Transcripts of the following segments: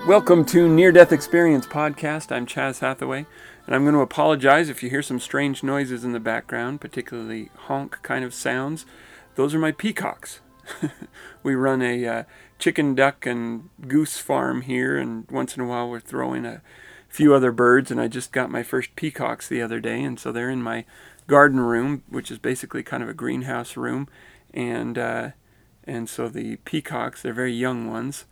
Welcome to Near Death Experience Podcast. I'm Chaz Hathaway, and I'm going to apologize if you hear some strange noises in the background, particularly honk kind of sounds. Those are my peacocks. We run a chicken, duck, and goose farm here, and once in a while we're throwing a few other birds, and I just got my first peacocks the other day, and so they're in my garden room, which is basically kind of a greenhouse room, and so the peacocks, they're very young ones,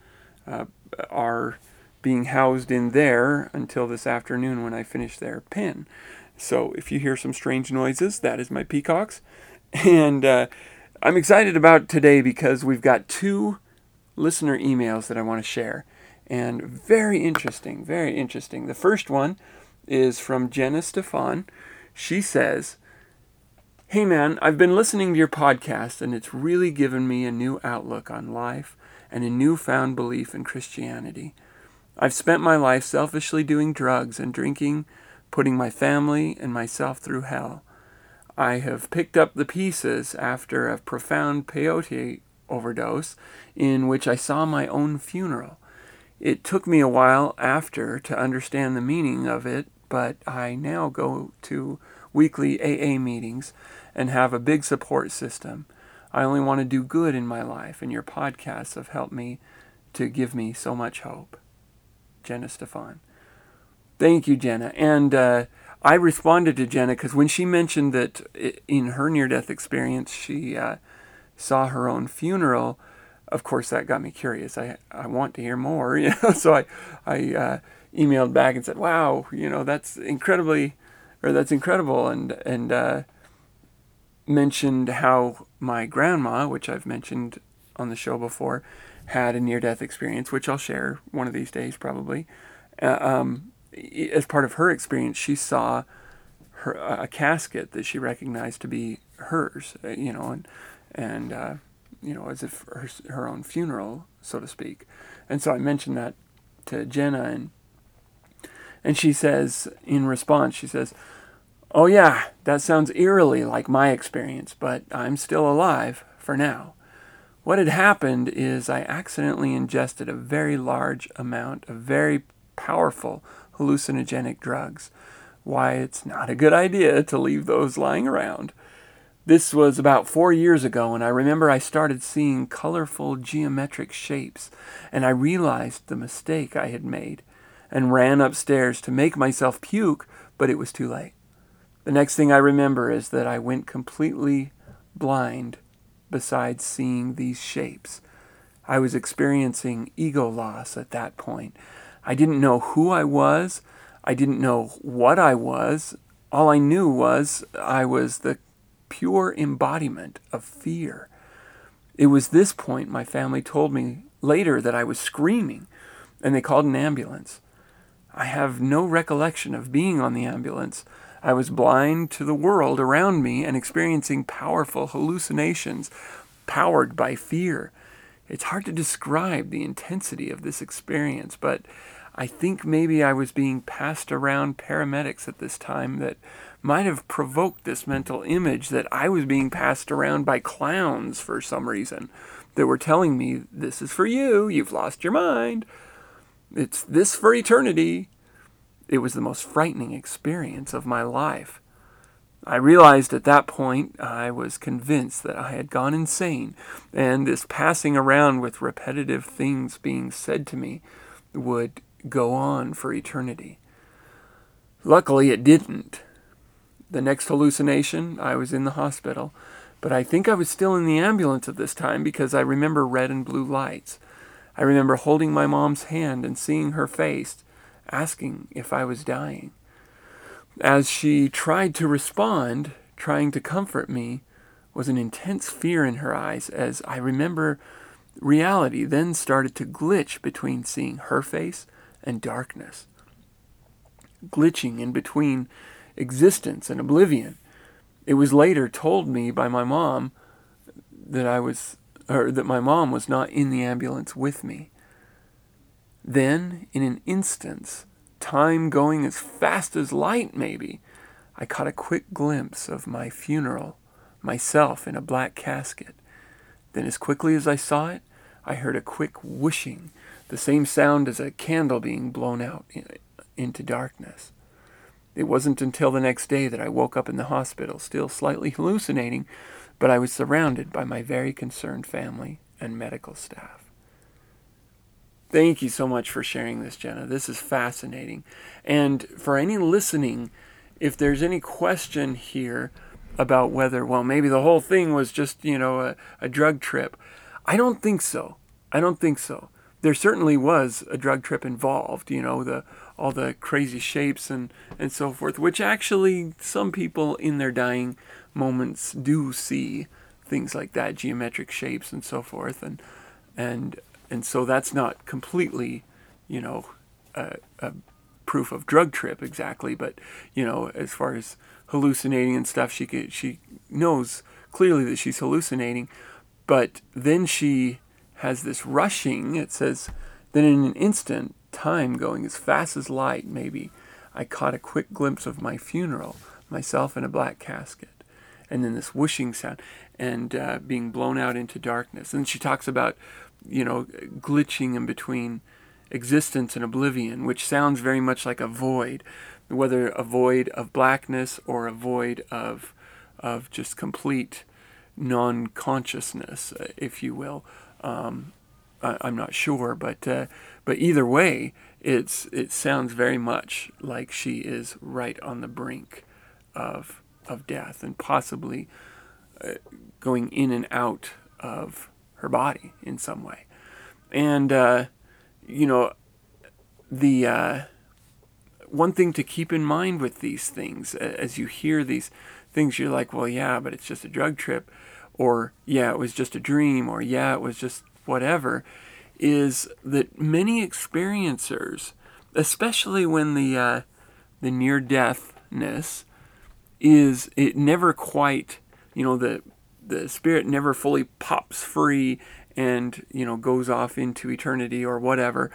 are being housed in there until this afternoon when I finish their pen. So if you hear some strange noises, that is my peacocks. And I'm excited about today because we've got two listener emails that I want to share. And very interesting, very interesting. The first one is from Jenna Stefan. She says, "Hey man, I've been listening to your podcast and it's really given me a new outlook on life and a newfound belief in Christianity. I've spent my life selfishly doing drugs and drinking, putting my family and myself through hell. I have picked up the pieces after a profound peyote overdose in which I saw my own funeral. It took me a while after to understand the meaning of it, but I now go to weekly AA meetings and have a big support system. I only want to do good in my life, and your podcasts have helped me to give me so much hope." Jenna Stefan. Thank you, Jenna. And I responded to Jenna because when she mentioned that in her near-death experience she saw her own funeral, of course that got me curious. I want to hear more, So I emailed back and said, "Wow, that's incredible," and mentioned how my grandma, which I've mentioned on the show before, had a near-death experience, which I'll share one of these days probably. As part of her experience, she saw a casket that she recognized to be hers, and as if her own funeral, so to speak. And so I mentioned that to Jenna, and she says, in response, she says, "Oh yeah, that sounds eerily like my experience, but I'm still alive for now. What had happened is I accidentally ingested a very large amount of very powerful hallucinogenic drugs. Why, it's not a good idea to leave those lying around. This was about 4 years ago, and I remember I started seeing colorful geometric shapes, and I realized the mistake I had made and ran upstairs to make myself puke, but it was too late. The next thing I remember is that I went completely blind besides seeing these shapes. I was experiencing ego loss at that point. I didn't know who I was. I didn't know what I was. All I knew was I was the pure embodiment of fear. It was this point my family told me later that I was screaming, and they called an ambulance. I have no recollection of being on the ambulance. I was blind to the world around me and experiencing powerful hallucinations powered by fear. It's hard to describe the intensity of this experience, but I think maybe I was being passed around paramedics at this time that might have provoked this mental image that I was being passed around by clowns for some reason that were telling me, this is for you, you've lost your mind, it's this for eternity. It was the most frightening experience of my life. I realized at that point I was convinced that I had gone insane, and this passing around with repetitive things being said to me would go on for eternity. Luckily, it didn't. The next hallucination, I was in the hospital, but I think I was still in the ambulance at this time because I remember red and blue lights. I remember holding my mom's hand and seeing her face, asking if I was dying. As she tried to respond, trying to comfort me, was an intense fear in her eyes as I remember reality then started to glitch between seeing her face and darkness. Glitching in between existence and oblivion. It was later told me by my mom that my mom was not in the ambulance with me. Then, in an instant, time going as fast as light maybe, I caught a quick glimpse of my funeral, myself in a black casket. Then as quickly as I saw it, I heard a quick whooshing the same sound as a candle being blown out into darkness. It wasn't until the next day that I woke up in the hospital, still slightly hallucinating, but I was surrounded by my very concerned family and medical staff. Thank you so much for sharing this, Jenna. This is fascinating. And for any listening, if there's any question here about whether, well, maybe the whole thing was just, a drug trip, I don't think so. I don't think so. There certainly was a drug trip involved, all the crazy shapes and so forth, which actually some people in their dying moments do see things like that, geometric shapes and so forth, and so that's not completely, a proof of drug trip exactly, but as far as hallucinating and stuff, she knows clearly that she's hallucinating, but then she has this rushing. It says, then in an instant, time going as fast as light, maybe, I caught a quick glimpse of my funeral, myself in a black casket, and then this whooshing sound, and being blown out into darkness. And she talks about, glitching in between existence and oblivion, which sounds very much like a void, whether a void of blackness or a void of just complete non-consciousness, if you will. I'm not sure, but either way, it sounds very much like she is right on the brink of death, and possibly going in and out of her body in some way. And the one thing to keep in mind with these things, as you hear these things, you're like, well, yeah, but it's just a drug trip, or yeah, it was just a dream, or yeah, it was just whatever, is that many experiencers, especially when the near-deathness is, it never quite, the spirit never fully pops free and, goes off into eternity or whatever.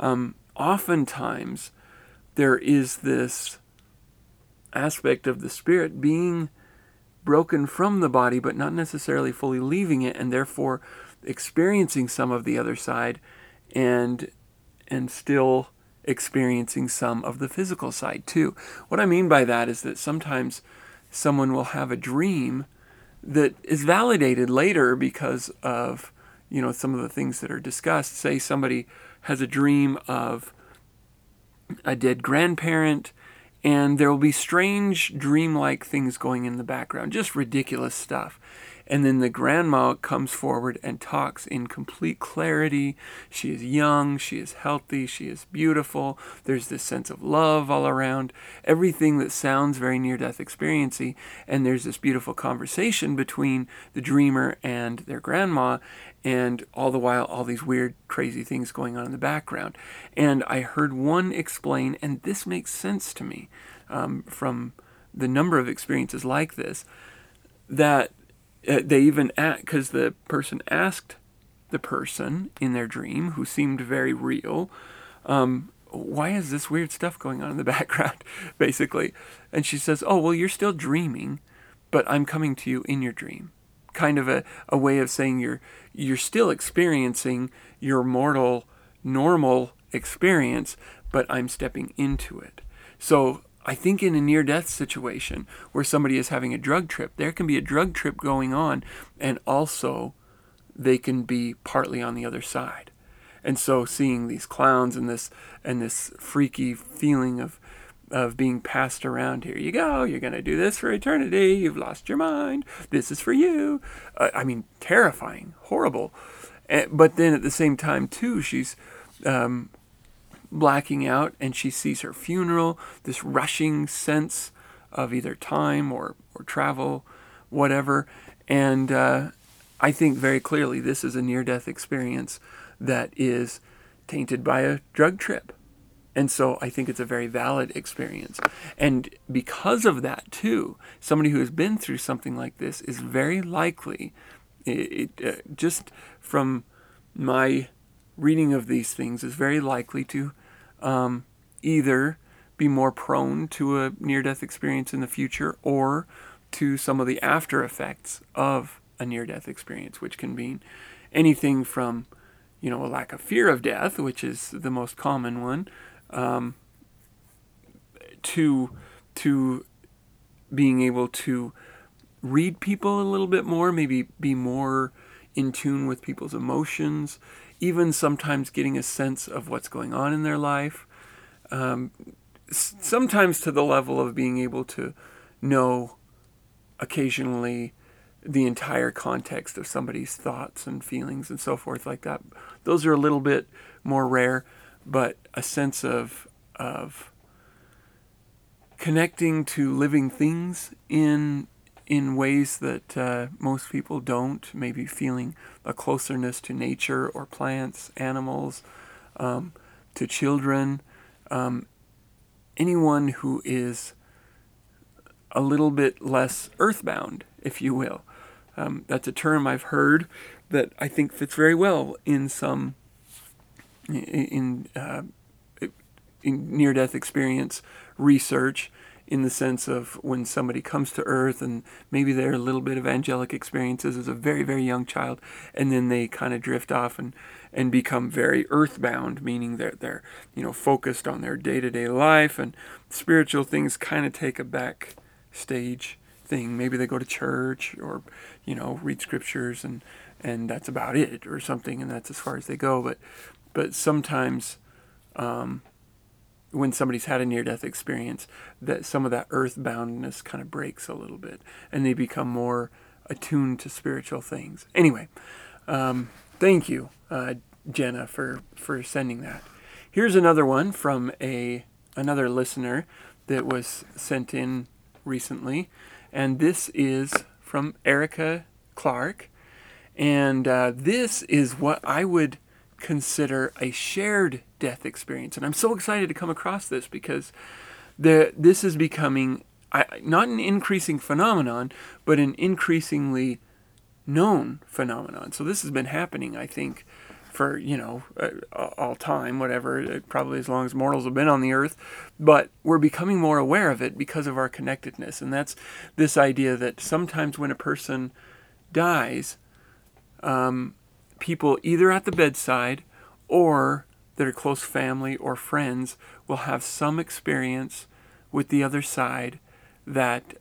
Oftentimes, there is this aspect of the spirit being broken from the body, but not necessarily fully leaving it, and therefore experiencing some of the other side, and still experiencing some of the physical side too. What I mean by that is that sometimes someone will have a dream that is validated later because of, some of the things that are discussed. Say somebody has a dream of a dead grandparent, and there will be strange dreamlike things going in the background, just ridiculous stuff. And then the grandma comes forward and talks in complete clarity. She is young, she is healthy, she is beautiful. There's this sense of love all around. Everything that sounds very near-death experiencey. And there's this beautiful conversation between the dreamer and their grandma, and all the while, all these weird, crazy things going on in the background. And I heard one explain, and this makes sense to me from the number of experiences like this, that they even because the person asked the person in their dream, who seemed very real, why is this weird stuff going on in the background, basically? And she says, oh, well, you're still dreaming, but I'm coming to you in your dream. Kind of a way of saying you're still experiencing your mortal, normal experience, but I'm stepping into it. So I think in a near-death situation where somebody is having a drug trip, there can be a drug trip going on, and also they can be partly on the other side. And so seeing these clowns and this freaky feeling of being passed around, here you go, you're going to do this for eternity, you've lost your mind, this is for you. Terrifying, horrible. But then at the same time, too, she's blacking out, and she sees her funeral, this rushing sense of either time or travel, whatever. And I think very clearly this is a near-death experience that is tainted by a drug trip. And so I think it's a very valid experience. And because of that, too, somebody who has been through something like this is very likely, just from my reading of these things, is very likely to either be more prone to a near-death experience in the future, or to some of the after effects of a near-death experience, which can mean anything from, a lack of fear of death, which is the most common one, to being able to read people a little bit more, maybe be more in tune with people's emotions, even sometimes getting a sense of what's going on in their life, sometimes to the level of being able to know occasionally the entire context of somebody's thoughts and feelings and so forth like that. Those are a little bit more rare, but a sense of connecting to living things in ways that most people don't, maybe feeling a closeness to nature or plants, animals, to children, anyone who is a little bit less earthbound, if you will. That's a term I've heard that I think fits very well in some in near-death experience research, in the sense of when somebody comes to Earth and maybe they're a little bit of angelic experiences as a very, very young child, and then they kind of drift off and become very earthbound, meaning they're focused on their day-to-day life, and spiritual things kind of take a backstage thing. Maybe they go to church or read scriptures and that's about it, or something, and that's as far as they go. But sometimes when somebody's had a near-death experience, that some of that earthboundness kind of breaks a little bit, and they become more attuned to spiritual things. Anyway, thank you, Jenna, for sending that. Here's another one from another listener that was sent in recently, and this is from Erica Clark, and this is what I would consider a shared death experience. And I'm so excited to come across this, because this is becoming not an increasing phenomenon, but an increasingly known phenomenon. So this has been happening, I think, for all time, whatever, probably as long as mortals have been on the earth. But we're becoming more aware of it because of our connectedness. And that's this idea that sometimes when a person dies, people either at the bedside or that are close family or friends will have some experience with the other side that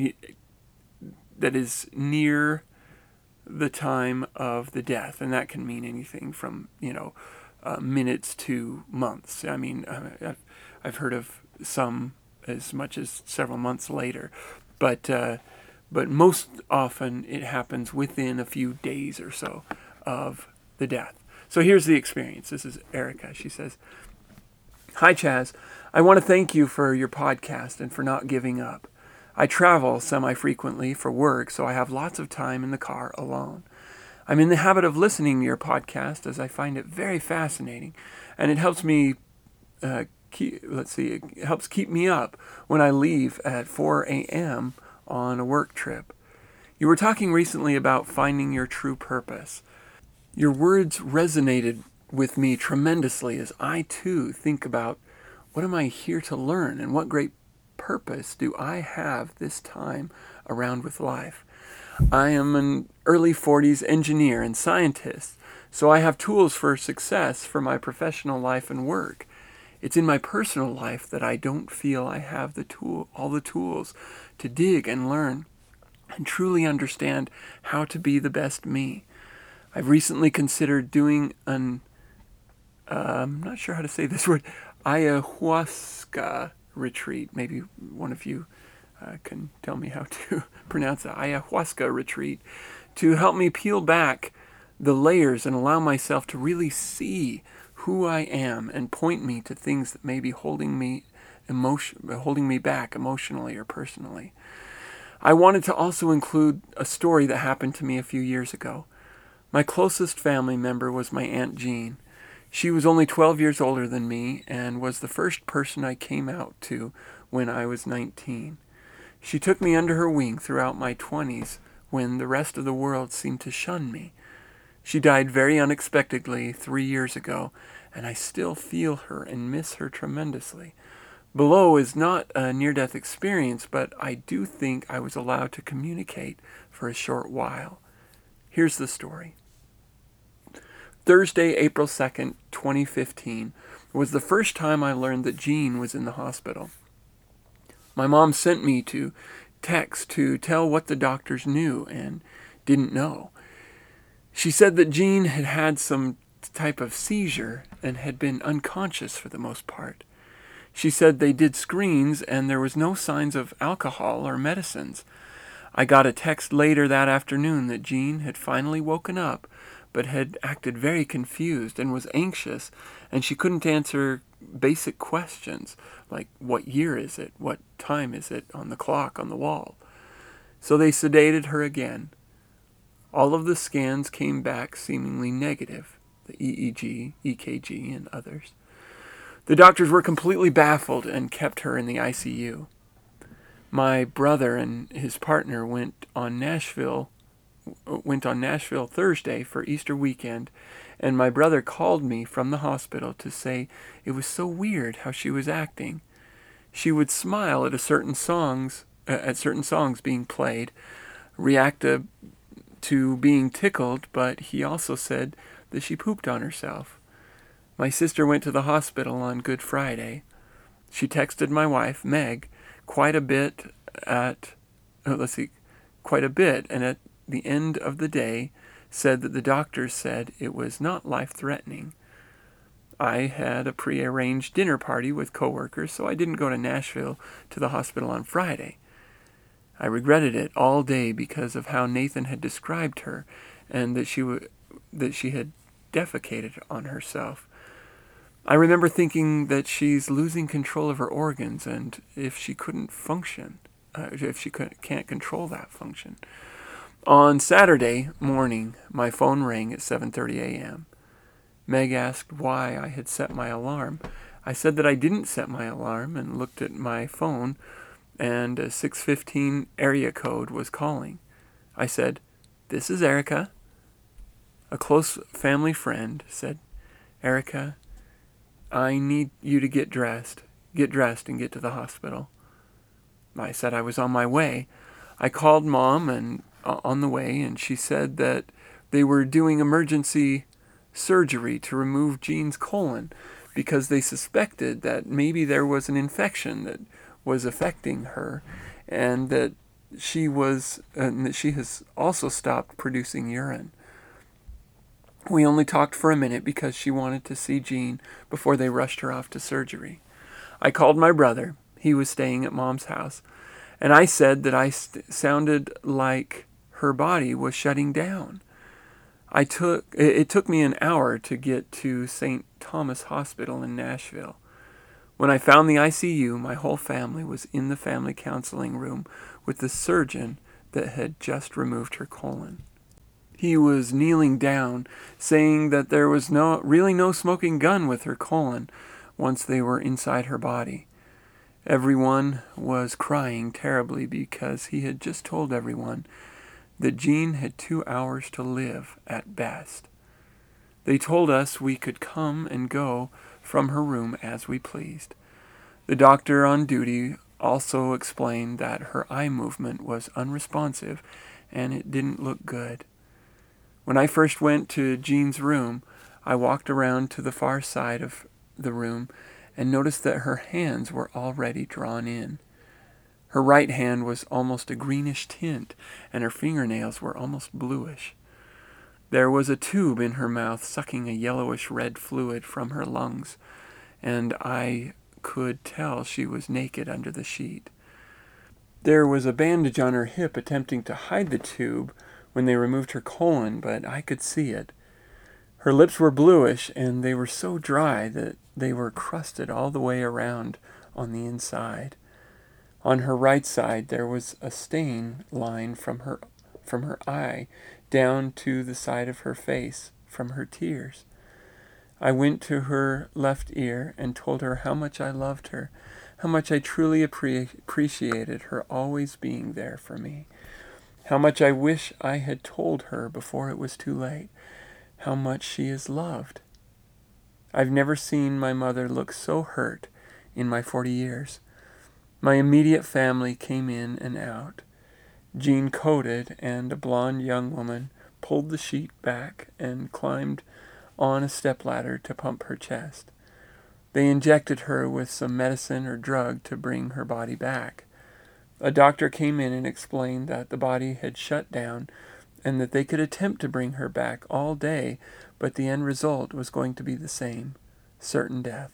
is near the time of the death, and that can mean anything from minutes to months. I mean, I've heard of some as much as several months later, but most often it happens within a few days or so of the death. So here's the experience. This is Erica. She says, "Hi, Chaz. I want to thank you for your podcast and for not giving up. I travel semi-frequently for work, so I have lots of time in the car alone. I'm in the habit of listening to your podcast as I find it very fascinating, and it helps me it helps keep me up when I leave at 4 a.m. on a work trip. You were talking recently about finding your true purpose. Your words resonated with me tremendously as I, too, think about what am I here to learn and what great purpose do I have this time around with life. I am an early 40s engineer and scientist, so I have tools for success for my professional life and work. It's in my personal life that I don't feel I have all the tools to dig and learn and truly understand how to be the best me. I've recently considered doing I'm not sure how to say this word, ayahuasca retreat. Maybe one of you can tell me how to pronounce it. Ayahuasca retreat, to help me peel back the layers and allow myself to really see who I am and point me to things that may be holding me back emotionally or personally. I wanted to also include a story that happened to me a few years ago. My closest family member was my Aunt Jean. She was only 12 years older than me and was the first person I came out to when I was 19. She took me under her wing throughout my 20s when the rest of the world seemed to shun me. She died very unexpectedly 3 years ago, and I still feel her and miss her tremendously. Below is not a near-death experience, but I do think I was allowed to communicate for a short while. Here's the story. Thursday, April 2nd, 2015, was the first time I learned that Jean was in the hospital. My mom sent me to text to tell what the doctors knew and didn't know. She said that Jean had had some type of seizure and had been unconscious for the most part. She said they did screens and there was no signs of alcohol or medicines. I got a text later that afternoon that Jean had finally woken up, but had acted very confused and was anxious, and she couldn't answer basic questions like what year is it, what time is it on the clock on the wall. So they sedated her again. All of the scans came back seemingly negative, the EEG, EKG, and others. The doctors were completely baffled and kept her in the ICU. My brother and his partner went on Nashville Thursday for Easter weekend, and my brother called me from the hospital to say it was so weird how she was acting. She would smile at certain songs being played, react to being tickled, but he also said that she pooped on herself. My sister went to the hospital on Good Friday. She texted my wife, Meg, quite a bit, and at the end of the day said that the doctors said it was not life-threatening. I had a pre-arranged dinner party with coworkers, so I didn't go to Nashville to the hospital on Friday. I regretted it all day because of how Nathan had described her and that she had defecated on herself. I remember thinking that she's losing control of her organs, and if she can't control that function. On Saturday morning, my phone rang at 7:30 a.m. Meg asked why I had set my alarm. I said that I didn't set my alarm and looked at my phone, and a 615 area code was calling. I said, "This is Erica." A close family friend said, "Erica, I need you to get dressed and get to the hospital." I said I was on my way. I called Mom and on the way, and she said that they were doing emergency surgery to remove Jean's colon because they suspected that maybe there was an infection that was affecting her, and that she has also stopped producing urine. We only talked for a minute because she wanted to see Jean before they rushed her off to surgery. I called my brother. He was staying at Mom's house. And I said that I sounded like her body was shutting down. It took me an hour to get to St. Thomas Hospital in Nashville. When I found the ICU, my whole family was in the family counseling room with the surgeon that had just removed her colon. He was kneeling down, saying that there was no smoking gun with her colon once they were inside her body. Everyone was crying terribly because he had just told everyone that Jean had 2 hours to live at best. They told us we could come and go from her room as we pleased. The doctor on duty also explained that her eye movement was unresponsive and it didn't look good. When I first went to Jean's room, I walked around to the far side of the room and noticed that her hands were already drawn in. Her right hand was almost a greenish tint, and her fingernails were almost bluish. There was a tube in her mouth sucking a yellowish-red fluid from her lungs, and I could tell she was naked under the sheet. There was a bandage on her hip attempting to hide the tube when they removed her colon, but I could see it. Her lips were bluish, and they were so dry that they were crusted all the way around on the inside. On her right side, there was a stain line from her eye down to the side of her face from her tears. I went to her left ear and told her how much I loved her, how much I truly appreciated her always being there for me, how much I wish I had told her before it was too late, how much she is loved. I've never seen my mother look so hurt in my 40 years. My immediate family came in and out. Jean coded, and a blonde young woman pulled the sheet back and climbed on a stepladder to pump her chest. They injected her with some medicine or drug to bring her body back. A doctor came in and explained that the body had shut down and that they could attempt to bring her back all day, but the end result was going to be the same, certain death.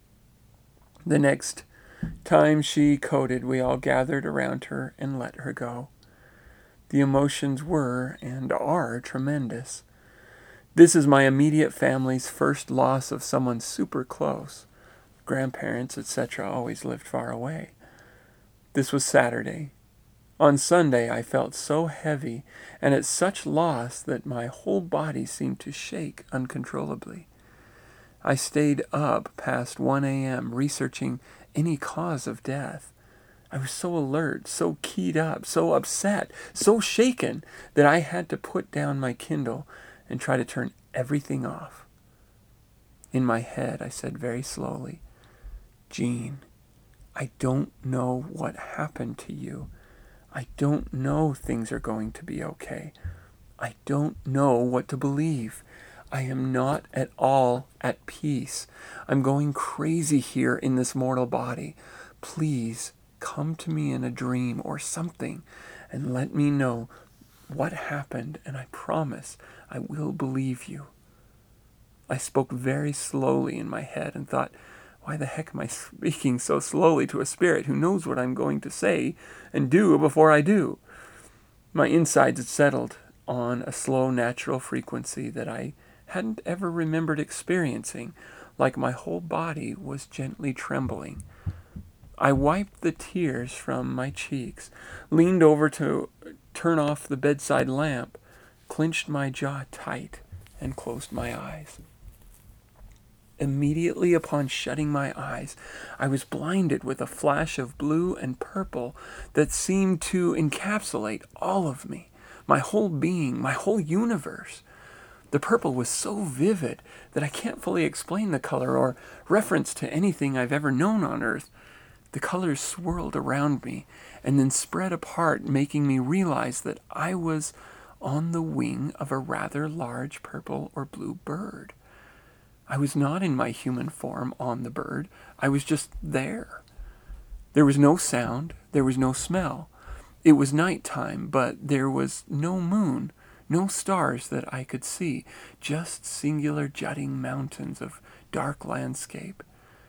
The next time she coded, we all gathered around her and let her go. The emotions were and are tremendous. This is my immediate family's first loss of someone super close. Grandparents, etc., always lived far away. This was Saturday. On Sunday, I felt so heavy and at such loss that my whole body seemed to shake uncontrollably. I stayed up past 1 a.m. researching any cause of death. I was so alert, so keyed up, so upset, so shaken that I had to put down my Kindle and try to turn everything off. In my head, I said very slowly, "Jean, I don't know what happened to you. I don't know things are going to be okay. I don't know what to believe. I am not at all at peace. I'm going crazy here in this mortal body. Please come to me in a dream or something and let me know what happened, and I promise I will believe you." I spoke very slowly in my head and thought, why the heck am I speaking so slowly to a spirit who knows what I'm going to say and do before I do? My insides had settled on a slow, natural frequency that I hadn't ever remembered experiencing, like my whole body was gently trembling. I wiped the tears from my cheeks, leaned over to turn off the bedside lamp, clenched my jaw tight, and closed my eyes. Immediately upon shutting my eyes, I was blinded with a flash of blue and purple that seemed to encapsulate all of me, my whole being, my whole universe. The purple was so vivid that I can't fully explain the color or reference to anything I've ever known on Earth. The colors swirled around me and then spread apart, making me realize that I was on the wing of a rather large purple or blue bird. I was not in my human form on the bird. I was just there. There was no sound. There was no smell. It was nighttime, but there was no moon, no stars that I could see, just singular jutting mountains of dark landscape.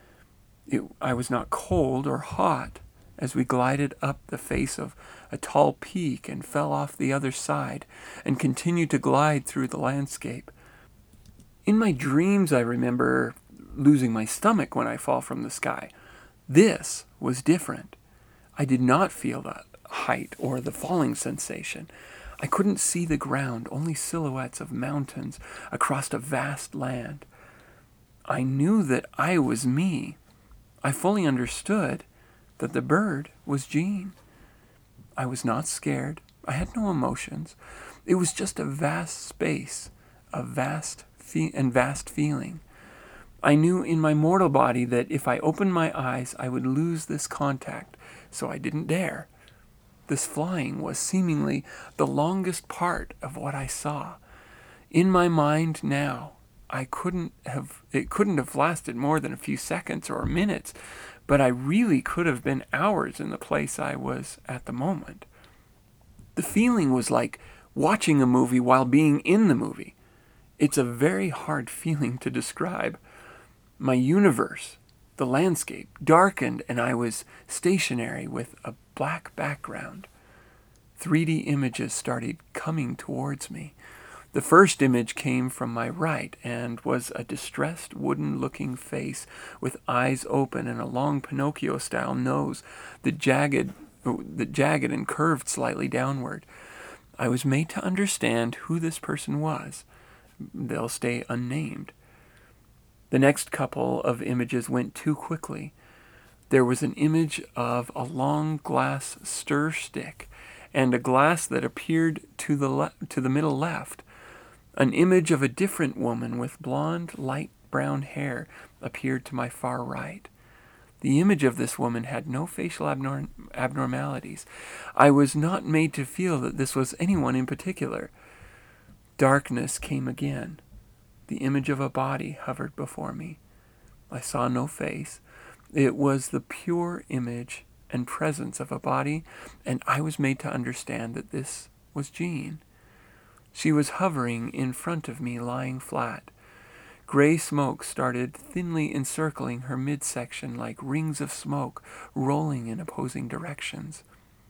I was not cold or hot as we glided up the face of a tall peak and fell off the other side and continued to glide through the landscape. In my dreams, I remember losing my stomach when I fall from the sky. This was different. I did not feel the height or the falling sensation. I couldn't see the ground, only silhouettes of mountains across a vast land. I knew that I was me. I fully understood that the bird was Jean. I was not scared. I had no emotions. It was just a vast space, a vast feeling. I knew in my mortal body that if I opened my eyes, I would lose this contact, so I didn't dare. This flying was seemingly the longest part of what I saw. In my mind now, it couldn't have lasted more than a few seconds or minutes, but I really could have been hours in the place I was at the moment. The feeling was like watching a movie while being in the movie. It's a very hard feeling to describe. My universe, the landscape, darkened and I was stationary with a black background. 3D images started coming towards me. The first image came from my right and was a distressed wooden-looking face with eyes open and a long Pinocchio-style nose that jagged and curved slightly downward. I was made to understand who this person was. They'll stay unnamed. The next couple of images went too quickly. There was an image of a long glass stir stick and a glass that appeared to the middle left. An image of a different woman with blonde, light brown hair appeared to my far right. The image of this woman had no facial abnormalities. I was not made to feel that this was anyone in particular. Darkness came again. The image of a body hovered before me. I saw no face. It was the pure image and presence of a body, and I was made to understand that this was Jean. She was hovering in front of me, lying flat. Gray smoke started thinly encircling her midsection like rings of smoke rolling in opposing directions.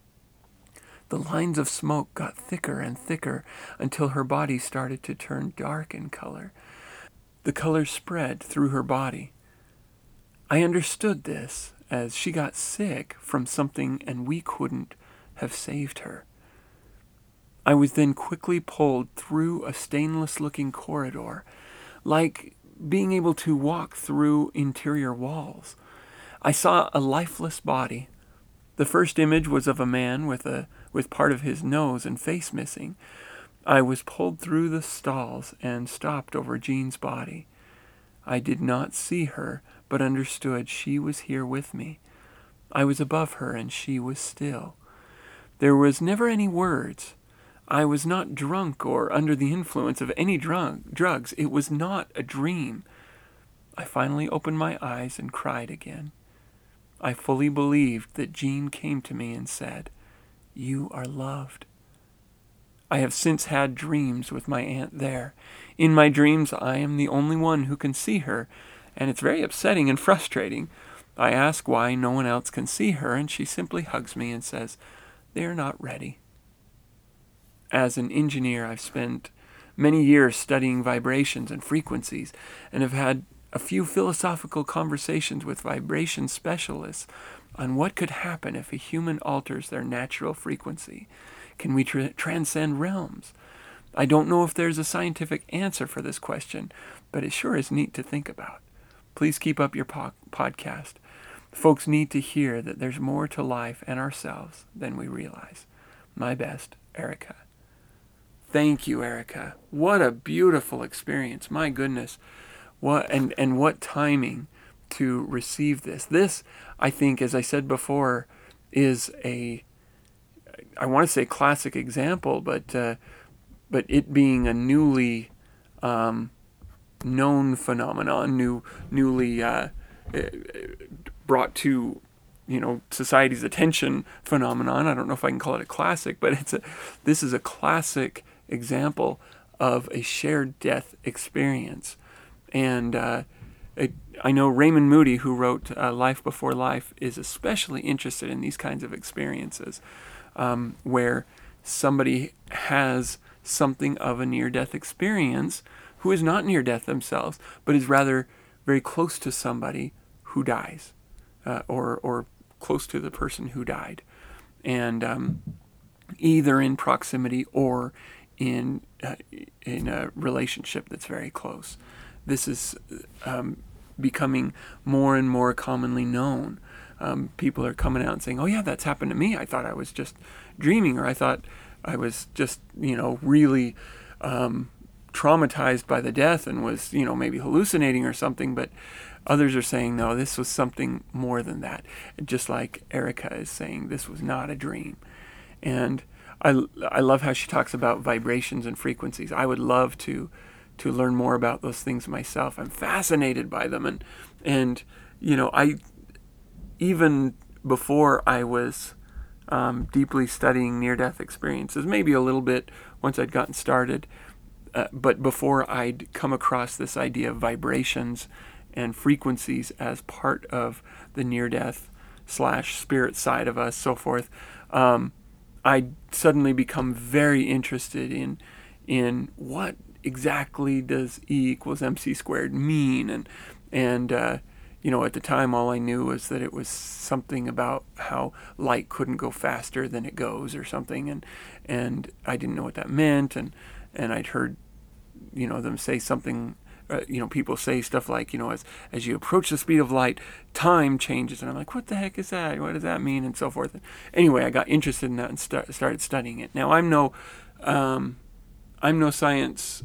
The lines of smoke got thicker and thicker until her body started to turn dark in color. The color spread through her body. I understood this as she got sick from something and we couldn't have saved her. I was then quickly pulled through a stainless-looking corridor, like being able to walk through interior walls. I saw a lifeless body. The first image was of a man with part of his nose and face missing. I was pulled through the stalls and stopped over Jean's body. I did not see her, but understood she was here with me. I was above her, and she was still. There was never any words. I was not drunk or under the influence of any drugs. It was not a dream. I finally opened my eyes and cried again. I fully believed that Jean came to me and said, "You are loved." I have since had dreams with my aunt there. In my dreams, I am the only one who can see her, and it's very upsetting and frustrating. I ask why no one else can see her, and she simply hugs me and says, "They are not ready." As an engineer, I've spent many years studying vibrations and frequencies, and have had a few philosophical conversations with vibration specialists on what could happen if a human alters their natural frequency. Can we transcend realms? I don't know if there's a scientific answer for this question, but it sure is neat to think about. Please keep up your podcast. Folks need to hear that there's more to life and ourselves than we realize. My best, Erica. Thank you, Erica. What a beautiful experience. My goodness. What timing to receive this. This, I think, as I said before, is I want to say classic example, but it being a newly known phenomenon, newly brought to society's attention phenomenon. I don't know if I can call it a classic, but this is a classic example of a shared death experience. And I know Raymond Moody, who wrote Life Before Life, is especially interested in these kinds of experiences where somebody has something of a near-death experience who is not near-death themselves, but is rather very close to somebody who dies or close to the person who died. And either in proximity or in a relationship that's very close. This is becoming more and more commonly known. People are coming out and saying, "Oh yeah, that's happened to me. I thought I was just dreaming, or I thought I was just, really traumatized by the death and was, maybe hallucinating or something." But others are saying, no, this was something more than that. Just like Erica is saying, this was not a dream. And I love how she talks about vibrations and frequencies. I would love to learn more about those things myself. I'm fascinated by them. And I, even before I was deeply studying near-death experiences, maybe a little bit once I'd gotten started, but before I'd come across this idea of vibrations and frequencies as part of the near-death / spirit side of us, so forth, I'd suddenly become very interested in what exactly does E equals MC squared mean, and at the time all I knew was that it was something about how light couldn't go faster than it goes or something, and I didn't know what that meant, and I'd heard them say something. People say stuff like, as you approach the speed of light, time changes. And I'm like, what the heck is that? What does that mean? And so forth. Anyway, I got interested in that and started studying it. Now, I'm no science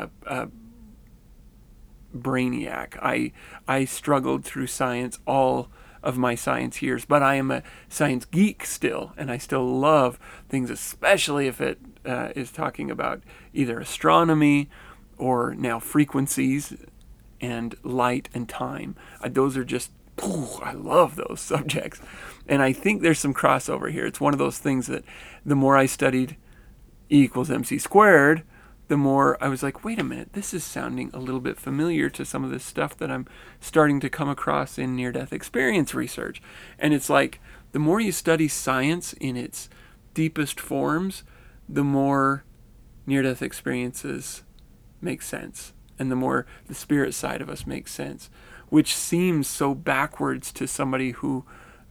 brainiac. I struggled through science all of my science years, but I am a science geek still, and I still love things, especially if it is talking about either astronomy or now frequencies and light and time. Those are just, I love those subjects. And I think there's some crossover here. It's one of those things that the more I studied E equals mc squared, the more I was like, wait a minute, this is sounding a little bit familiar to some of this stuff that I'm starting to come across in near-death experience research. And it's like, the more you study science in its deepest forms, the more near-death experiences make sense. And the more the spirit side of us makes sense, which seems so backwards to somebody who,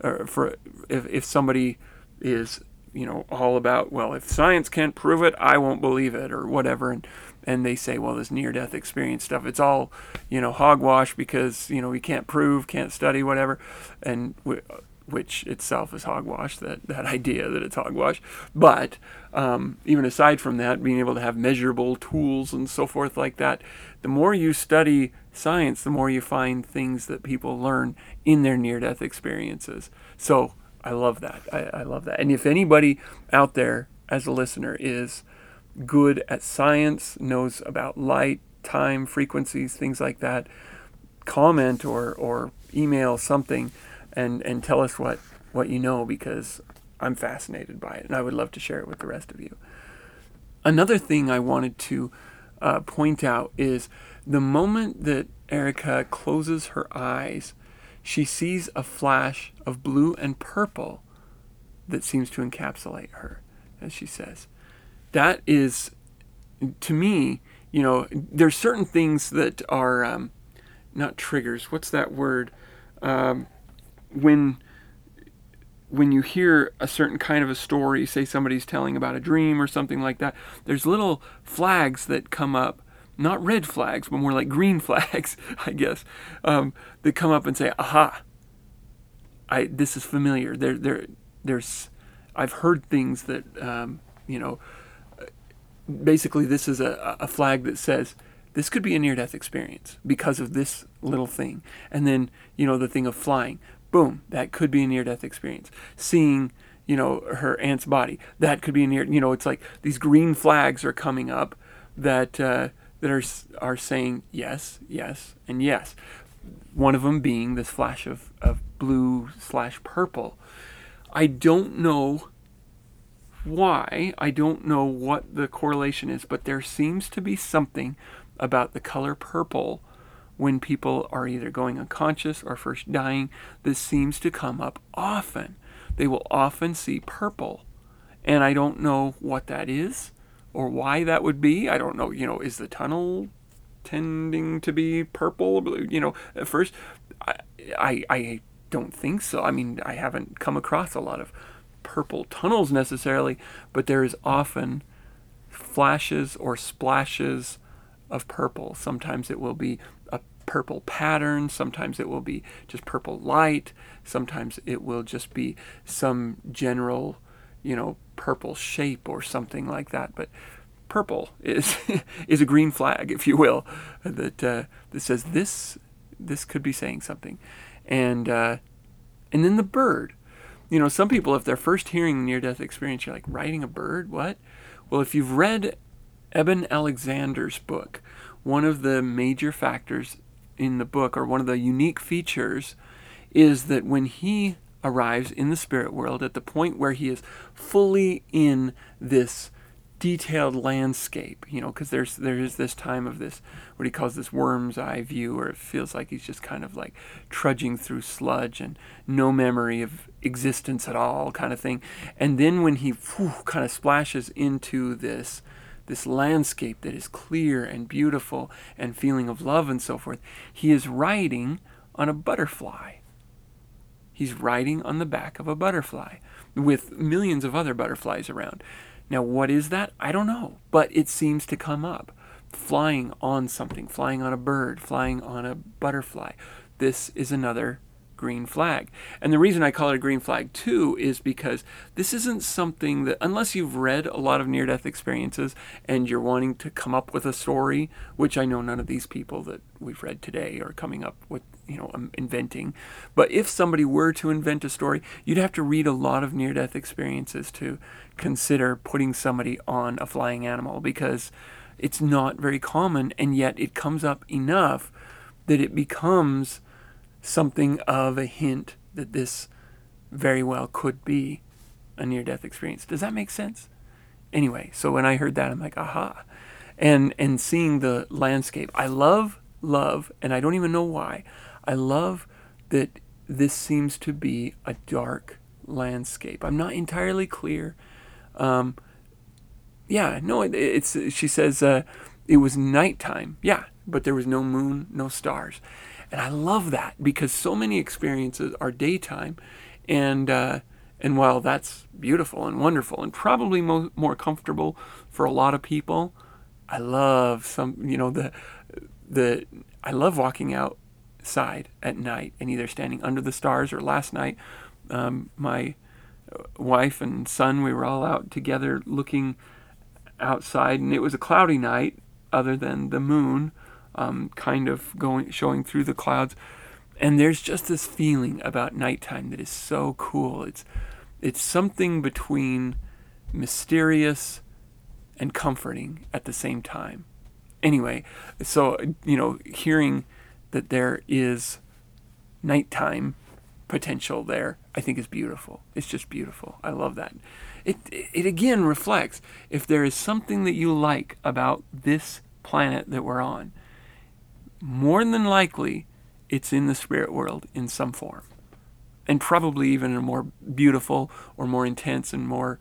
if somebody is, all about, well, if science can't prove it, I won't believe it, or whatever, and they say, well, this near-death experience stuff, it's all, hogwash because, we can't prove, can't study, whatever, and which itself is hogwash, that idea that it's hogwash. But even aside from that, being able to have measurable tools and so forth like that, the more you study science, the more you find things that people learn in their near-death experiences. So I love that. I love that. And if anybody out there as a listener is good at science, knows about light, time, frequencies, things like that, comment or email something and tell us what you know, because I'm fascinated by it and I would love to share it with the rest of you. Another thing I wanted to point out is the moment that Erica closes her eyes, she sees a flash of blue and purple that seems to encapsulate her, as she says. That is, to me, there's certain things that are not triggers. What's that word? When you hear a certain kind of a story, say somebody's telling about a dream or something like that, there's little flags that come up, not red flags, but more like green flags, I guess, that come up and say, aha, this is familiar. I've heard things that, basically this is a flag that says, this could be a near-death experience because of this little thing. And then, the thing of flying, boom, that could be a near-death experience. Seeing, her aunt's body, that could be a it's like these green flags are coming up that are saying yes, yes, and yes. One of them being this flash of blue/purple. I don't know why. I don't know what the correlation is, but there seems to be something about the color purple when people are either going unconscious or first dying. This seems to come up often. They will often see purple, and I don't know what that is or why that would be. I don't know, is the tunnel tending to be purple? At first, I don't think so. I mean, I haven't come across a lot of purple tunnels necessarily, but there is often flashes or splashes of purple. Sometimes it will be a purple pattern, sometimes it will be just purple light, sometimes it will just be some general, purple shape or something like that. But purple is is a green flag, if you will, that says this could be saying something. And then the bird. Some people, if they're first hearing near-death experience, you're like, riding a bird? What? Well, if you've read Eben Alexander's book, one of the major factors in the book, or one of the unique features, is that when he arrives in the spirit world, at the point where he is fully in this detailed landscape, because there is this time of this, what he calls this worm's eye view, where it feels like he's just kind of like trudging through sludge and no memory of existence at all, kind of thing. And then when he kind of splashes into this landscape that is clear and beautiful and feeling of love and so forth, he is riding on a butterfly. He's riding on the back of a butterfly with millions of other butterflies around. Now, what is that? I don't know, but it seems to come up. Flying on something, flying on a bird, flying on a butterfly. This is another green flag. And the reason I call it a green flag too is because this isn't something that, unless you've read a lot of near-death experiences and you're wanting to come up with a story, which I know none of these people that we've read today are coming up with, inventing. But if somebody were to invent a story, you'd have to read a lot of near-death experiences to consider putting somebody on a flying animal, because It's not very common, and yet it comes up enough that it becomes something of a hint that this very well could be a near-death experience. Does that make sense? Anyway, so when I heard that, I'm like, aha. And seeing the landscape. I love, and I don't even know why, I love that this seems to be a dark landscape. I'm not entirely clear. She says it was nighttime. Yeah, but there was no moon, no stars. And I love that because so many experiences are daytime. And while that's beautiful and wonderful and probably more comfortable for a lot of people, I love I love walking outside at night and either standing under the stars, or last night, my wife and son, we were all out together looking outside, and it was a cloudy night other than the moon kind of showing through the clouds. And there's just this feeling about nighttime that is so cool. It's something between mysterious and comforting at the same time. Anyway, so, hearing that there is nighttime potential there, I think is beautiful. It's just beautiful. I love that. It again reflects, if there is something that you like about this planet that we're on, more than likely it's in the spirit world in some form. And probably even in a more beautiful or more intense and more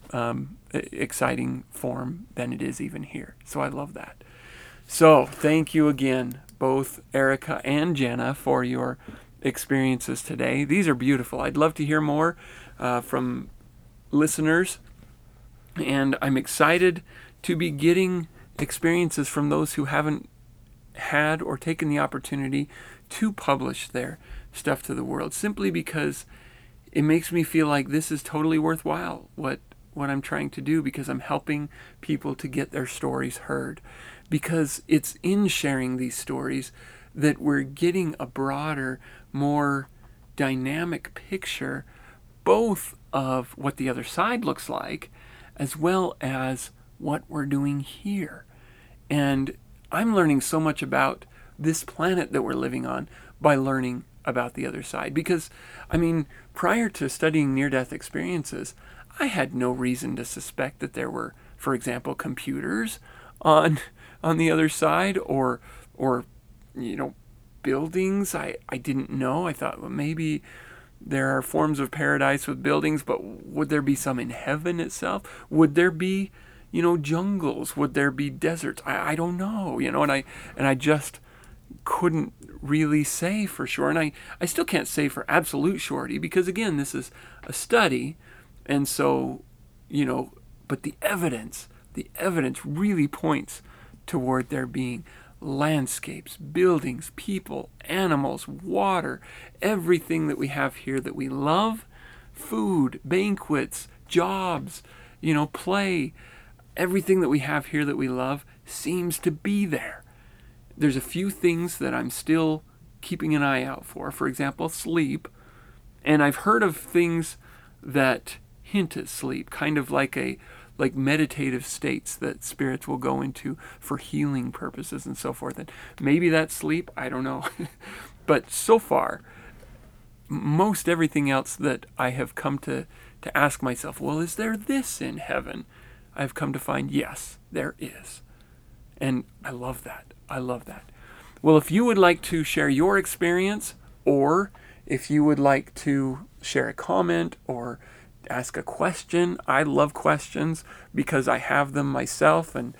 exciting form than it is even here. So I love that. So thank you again, both Erica and Jenna, for your experiences today. These are beautiful. I'd love to hear more from listeners, and I'm excited to be getting experiences from those who haven't had or taken the opportunity to publish their stuff to the world, simply because it makes me feel like this is totally worthwhile, what I'm trying to do, because I'm helping people to get their stories heard. Because it's in sharing these stories that we're getting a broader, more dynamic picture, both of what the other side looks like, as well as what we're doing here. And I'm learning so much about this planet that we're living on by learning about the other side. Because, prior to studying near-death experiences, I had no reason to suspect that there were, for example, computers on the other side, or buildings. I didn't know. I thought, well, maybe there are forms of paradise with buildings, but would there be some in heaven itself? Would there be, jungles? Would there be deserts? I don't know, and I just couldn't really say for sure. And I still can't say for absolute surety, because again, this is a study. And so, but the evidence really points toward there being landscapes, buildings, people, animals, water, everything that we have here that we love, food, banquets, jobs, play, everything that we have here that we love seems to be there. There's a few things that I'm still keeping an eye out for. For example, sleep. And I've heard of things that hint at sleep, kind of like meditative states that spirits will go into for healing purposes and so forth. And maybe that's sleep, I don't know. But so far, most everything else that I have come to ask myself, well, is there this in heaven? I've come to find, yes, there is. And I love that. Well, if you would like to share your experience, or if you would like to share a comment or ask a question, I love questions because I have them myself, and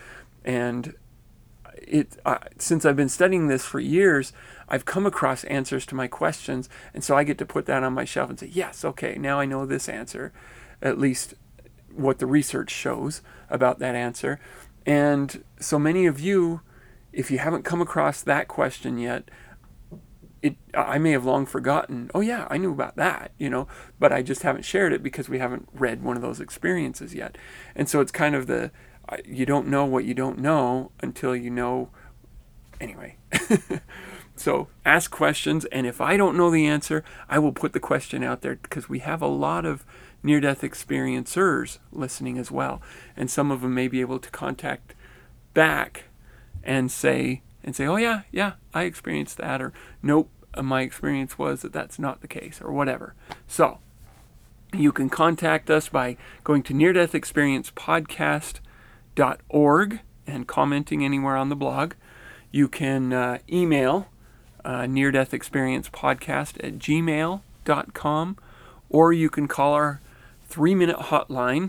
since I've been studying this for years, I've come across answers to my questions, and so I get to put that on my shelf and say, yes, okay, now I know this answer, at least what the research shows about that answer. And so many of you, if you haven't come across that question yet, I may have long forgotten, oh yeah, I knew about that, but I just haven't shared it because we haven't read one of those experiences yet. And so it's kind of you don't know what you don't know until you know. Anyway, so ask questions, and if I don't know the answer, I will put the question out there, because we have a lot of near-death experiencers listening as well, and some of them may be able to contact back and say, oh yeah, I experienced that, or nope, my experience was that that's not the case, or whatever. So you can contact us by going to near-death-experience-podcast.org and commenting anywhere on the blog. You can email near-death-experience-podcast@gmail.com, or you can call our 3-minute hotline,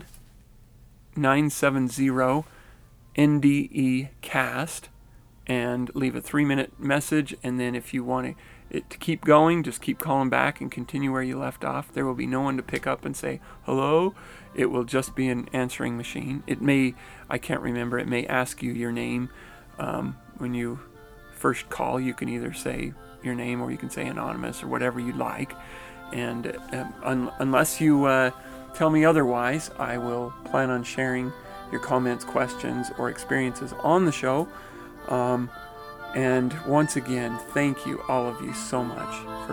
970-NDE-CAST, and leave a 3-minute message. And then if you want it to keep going, just keep calling back and continue where you left off. There will be no one to pick up and say hello. It will just be an answering machine. It may, I can't remember, it may ask you your name. When you first call, you can either say your name or you can say anonymous or whatever you like. And unless you tell me otherwise, I will plan on sharing your comments, questions, or experiences on the show. And once again, thank you, all of you, so much for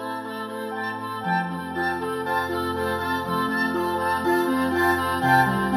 listening.